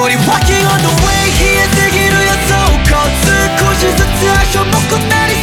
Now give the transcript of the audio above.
より Walking on the way 冷えすぎる予想少しずつ足重くなり